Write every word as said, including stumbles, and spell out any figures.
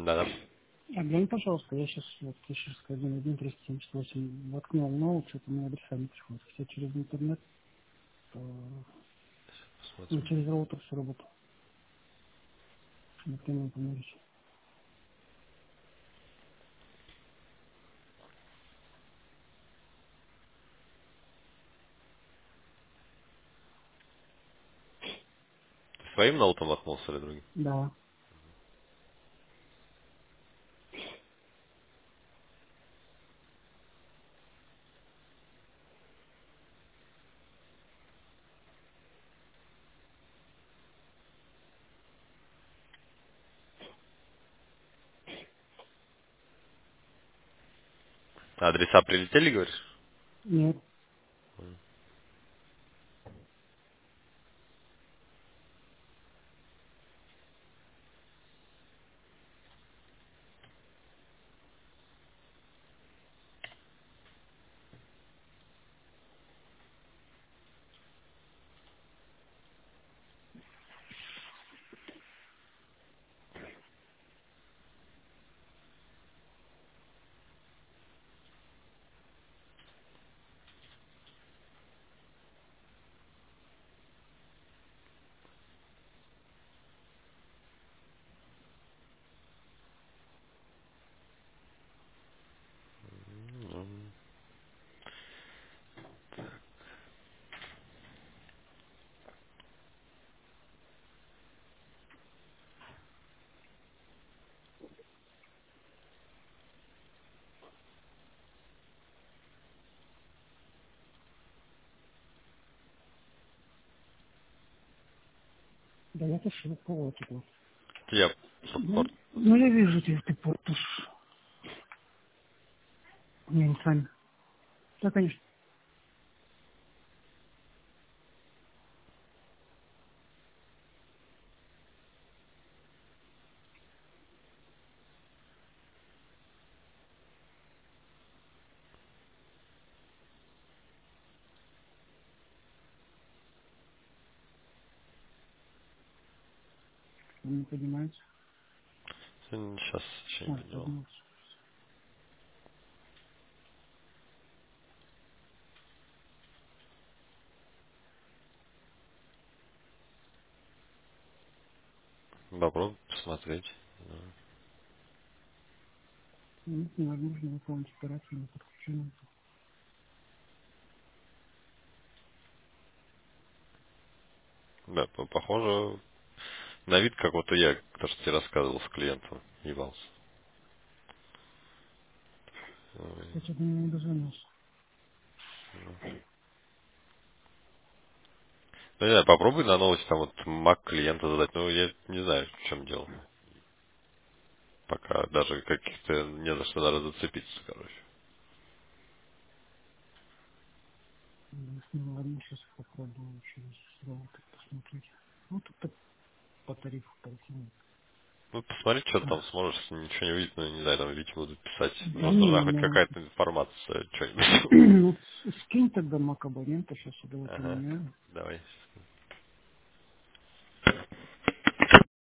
Да-да. А глянь, пожалуйста, я сейчас, вот, я сейчас один один триста семьдесят восемь воткнул ноут, что-то мне адреса не приходят. Все через интернет, э, ну, Посмотрим. через роутер все работает. Например, помогите. Своим ноутом воткнулся или другим? Да. А адреса прилетели, говоришь? Нет. М, Да я тоже кого типа. Я п- Ну, порт. ну, я вижу, ты, ты портишь. Не, не сами. Да, конечно. Он не поднимается. Сейчас еще не А, поднял. поднимается. Попробуй посмотреть. Ну, невозможно выполнить операцию на подключение. Да, по- похоже, на вид как вот я, то, что тебе рассказывал с клиентом, ебался. Ой, Кстати, до него не дозвонился. ну, не знаю, попробуй на новости там вот мак клиента задать. Ну, я не знаю, в чем дело. Пока даже каких-то не за что даже зацепиться, короче. Ну, с ним, ладно, сейчас попробую через роутер посмотреть. Ну, тут так по тарифу полтинник. Ну, посмотри, что А, там сможешь, если ничего не увидеть, ну, не знаю, там Вите будут писать. да Просто не, нужна хоть ну, какая-то информация, что-нибудь. ну, с- скинь тогда мак абонента, сейчас я давай Ага, поменяю. давай.